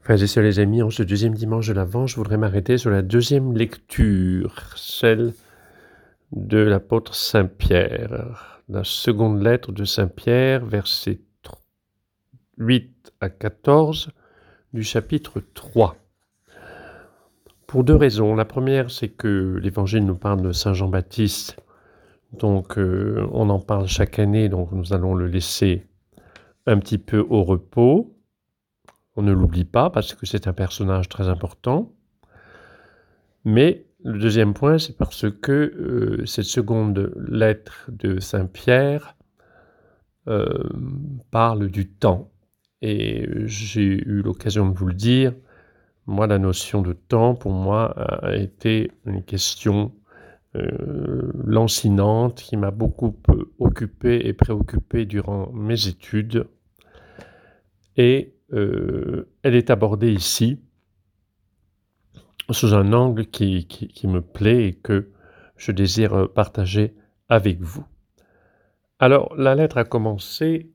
Frères et sœurs, les amis, en ce deuxième dimanche de l'Avent, je voudrais m'arrêter sur la deuxième lecture, celle de l'apôtre Saint Pierre, la seconde lettre de Saint Pierre, versets 8 à 14 du chapitre 3. Pour deux raisons. La première, c'est que l'Évangile nous parle de Saint Jean-Baptiste, donc on en parle chaque année, donc nous allons le laisser un petit peu au repos. On ne l'oublie pas parce que c'est un personnage très important. Mais le deuxième point, c'est parce que cette seconde lettre de Saint Pierre parle du temps. Et j'ai eu l'occasion de vous le dire, moi, la notion de temps, pour moi, a été une question lancinante qui m'a beaucoup occupé et préoccupé durant mes études. Et elle est abordée ici sous un angle qui me plaît et que je désire partager avec vous. Alors, la lettre a commencé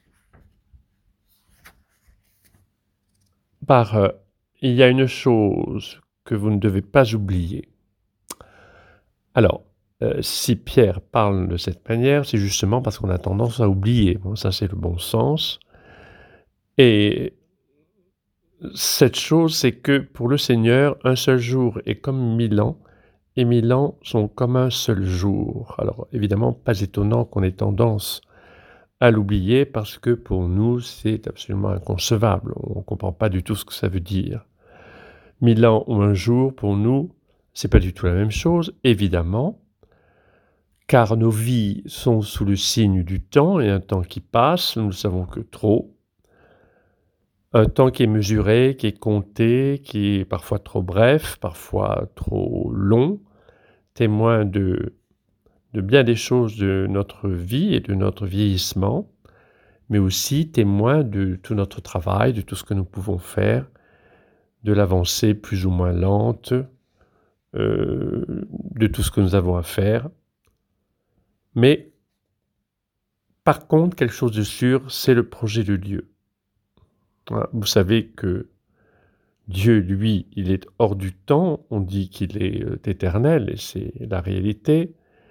par il y a une chose que vous ne devez pas oublier. Alors, si Pierre parle de cette manière, c'est justement parce qu'on a tendance à oublier. Bon, ça, c'est le bon sens. Et cette chose, c'est que pour le Seigneur, un seul jour est comme 1000 ans, et 1000 ans sont comme un seul jour. Alors, évidemment, pas étonnant qu'on ait tendance à l'oublier parce que pour nous, c'est absolument inconcevable. On ne comprend pas du tout ce que ça veut dire. 1000 ans ou un jour, pour nous, c'est pas du tout la même chose, évidemment, car nos vies sont sous le signe du temps, et un temps qui passe, nous ne savons que trop. Un temps qui est mesuré, qui est compté, qui est parfois trop bref, parfois trop long, témoin de bien des choses de notre vie et de notre vieillissement, mais aussi témoin de tout notre travail, de tout ce que nous pouvons faire, de l'avancée plus ou moins lente, de tout ce que nous avons à faire. Mais par contre, quelque chose de sûr, c'est le projet de Dieu. Vous savez que Dieu, lui, il est hors du temps, on dit qu'il est éternel, et c'est la réalité.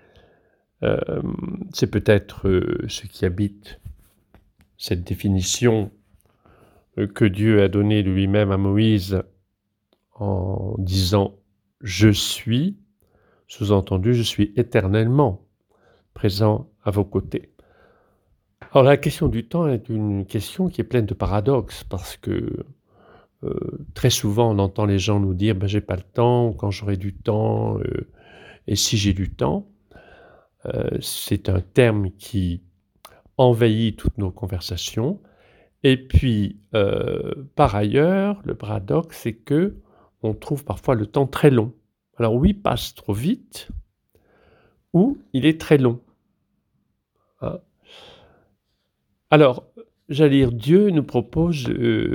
C'est peut-être ce qui habite cette définition que Dieu a donnée de lui-même à Moïse en disant « Je suis », sous-entendu « Je suis éternellement présent à vos côtés ». Alors la question du temps est une question qui est pleine de paradoxes parce que très souvent on entend les gens nous dire « j'ai pas le temps » ou « quand j'aurai du temps et si j'ai du temps ». C'est un terme qui envahit toutes nos conversations. Et puis, par ailleurs, le paradoxe, c'est que on trouve parfois le temps très long. Alors oui, il passe trop vite, ou il est très long. Hein. Alors, j'allais dire, Dieu nous propose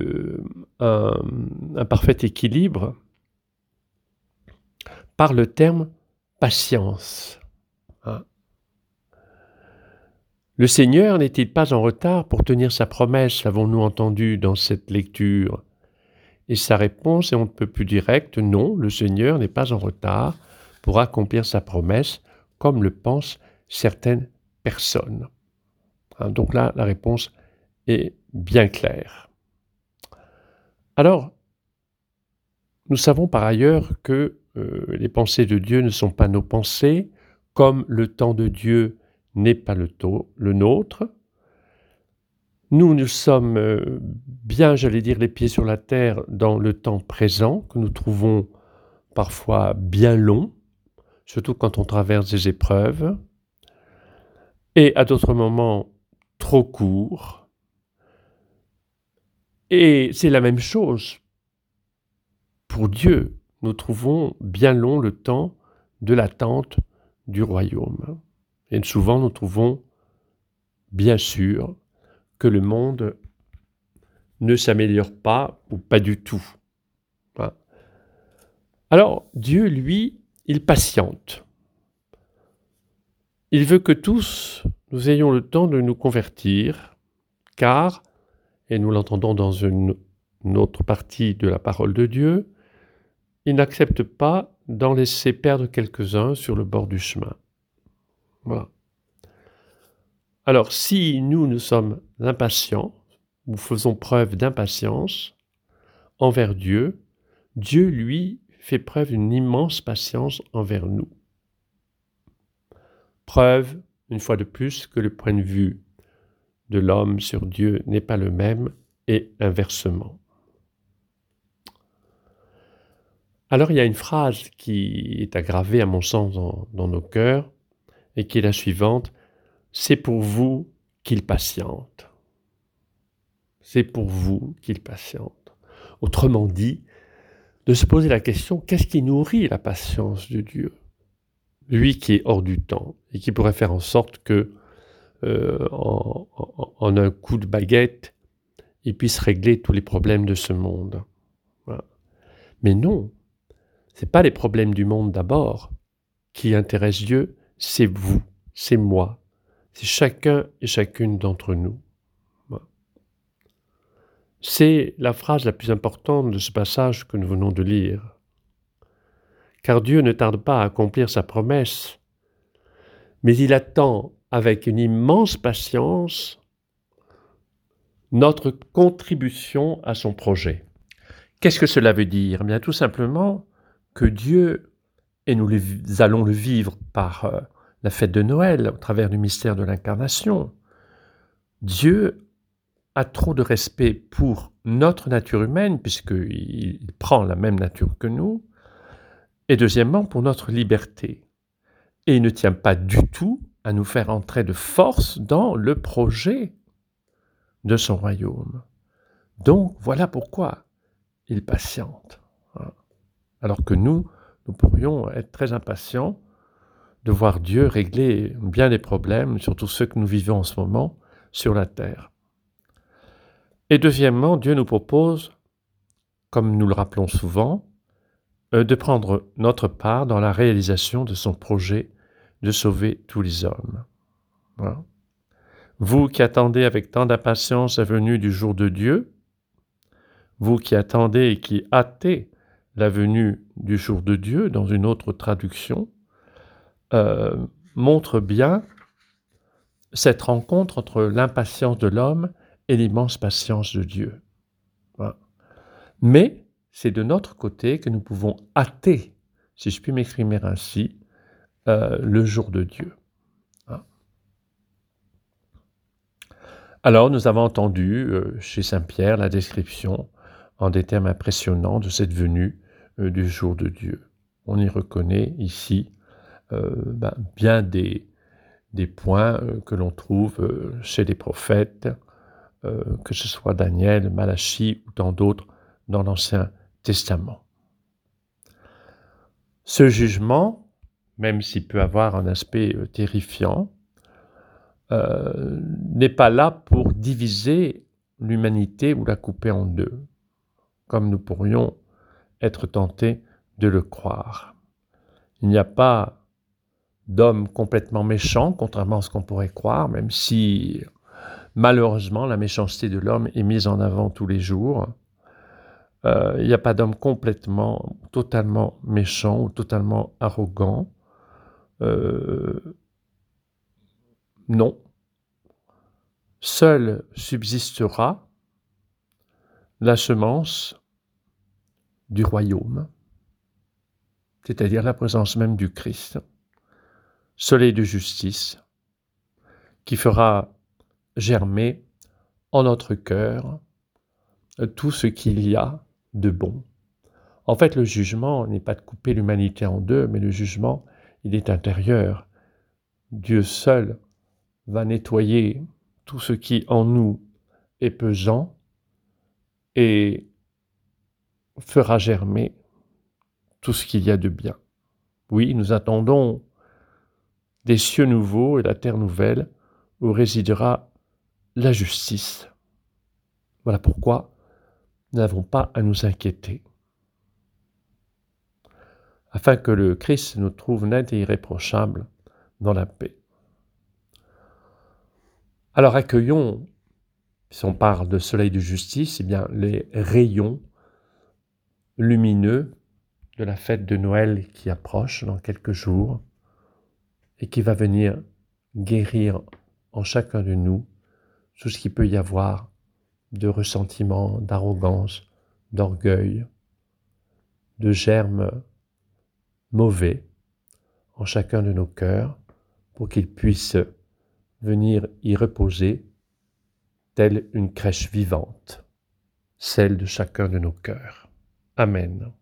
un parfait équilibre par le terme patience. Hein. Le Seigneur n'est-il pas en retard pour tenir sa promesse, l'avons-nous entendu dans cette lecture? Et sa réponse est on ne peut plus directe, non, le Seigneur n'est pas en retard pour accomplir sa promesse, comme le pensent certaines personnes. Donc là, la réponse est bien claire. Alors, nous savons par ailleurs que les pensées de Dieu ne sont pas nos pensées, comme le temps de Dieu n'est pas le nôtre. Nous sommes bien, j'allais dire, les pieds sur la terre dans le temps présent, que nous trouvons parfois bien long, surtout quand on traverse des épreuves, et à d'autres moments trop court. Et c'est la même chose pour Dieu. Nous trouvons bien long le temps de l'attente du royaume. Et souvent nous trouvons, bien sûr, que le monde ne s'améliore pas ou pas du tout. Alors, Dieu, lui, il patiente. Il veut que tous, nous ayons le temps de nous convertir, car, et nous l'entendons dans une une autre partie de la parole de Dieu, il n'accepte pas d'en laisser perdre quelques-uns sur le bord du chemin. Voilà. Alors, si nous sommes impatients, ou faisons preuve d'impatience envers Dieu, Dieu, lui, fait preuve d'une immense patience envers nous. Preuve, une fois de plus, que le point de vue de l'homme sur Dieu n'est pas le même, et inversement. Alors, il y a une phrase qui est aggravée, à mon sens, dans nos cœurs, et qui est la suivante: « C'est pour vous qu'il patiente. » C'est pour vous qu'il patiente. Autrement dit, de se poser la question, qu'est-ce qui nourrit la patience de Dieu? Lui qui est hors du temps, et qui pourrait faire en sorte que, en un coup de baguette, il puisse régler tous les problèmes de ce monde. Voilà. Mais non, ce n'est pas les problèmes du monde d'abord qui intéressent Dieu, c'est vous, c'est moi, c'est chacun et chacune d'entre nous. Voilà. C'est la phrase la plus importante de ce passage que nous venons de lire. Car Dieu ne tarde pas à accomplir sa promesse, mais il attend avec une immense patience notre contribution à son projet. Qu'est-ce que cela veut dire? Eh bien, tout simplement que Dieu, et nous allons le vivre par la fête de Noël, au travers du mystère de l'incarnation, Dieu a trop de respect pour notre nature humaine, puisqu'il prend la même nature que nous, et deuxièmement pour notre liberté. Et il ne tient pas du tout à nous faire entrer de force dans le projet de son royaume. Donc, voilà pourquoi il patiente. Alors que nous pourrions être très impatients de voir Dieu régler bien des problèmes, surtout ceux que nous vivons en ce moment sur la terre. Et deuxièmement, Dieu nous propose, comme nous le rappelons souvent, de prendre notre part dans la réalisation de son projet de sauver tous les hommes. Voilà. Vous qui attendez avec tant d'impatience la venue du jour de Dieu, vous qui attendez et qui hâtez la venue du jour de Dieu, dans une autre traduction, montre bien cette rencontre entre l'impatience de l'homme et l'immense patience de Dieu. Voilà. Mais c'est de notre côté que nous pouvons hâter, si je puis m'exprimer ainsi, le jour de Dieu. Alors, nous avons entendu chez saint Pierre la description en des termes impressionnants de cette venue du jour de Dieu. On y reconnaît ici bien des points que l'on trouve chez les prophètes, que ce soit Daniel, Malachie ou tant d'autres dans l'Ancien Testament. Ce jugement, même s'il peut avoir un aspect terrifiant, n'est pas là pour diviser l'humanité ou la couper en deux, comme nous pourrions être tentés de le croire. Il n'y a pas d'homme complètement méchant, contrairement à ce qu'on pourrait croire, même si malheureusement la méchanceté de l'homme est mise en avant tous les jours. Il n'y a pas d'homme totalement méchant ou totalement arrogant. Non. Seule subsistera la semence du royaume, c'est-à-dire la présence même du Christ, soleil de justice, qui fera germer en notre cœur tout ce qu'il y a de bon. En fait, le jugement n'est pas de couper l'humanité en deux, mais le jugement, il est intérieur. Dieu seul va nettoyer tout ce qui en nous est pesant et fera germer tout ce qu'il y a de bien. Oui, nous attendons des cieux nouveaux et la terre nouvelle où résidera la justice. Voilà pourquoi nous n'avons pas à nous inquiéter. Afin que le Christ nous trouve net et irréprochable dans la paix. Alors accueillons Si on parle de soleil de justice, eh bien les rayons lumineux de la fête de Noël qui approche dans quelques jours et qui va venir guérir en chacun de nous tout ce qu'il peut y avoir de ressentiment, d'arrogance, d'orgueil, de germes mauvais en chacun de nos cœurs pour qu'ils puissent venir y reposer telle une crèche vivante, celle de chacun de nos cœurs. Amen.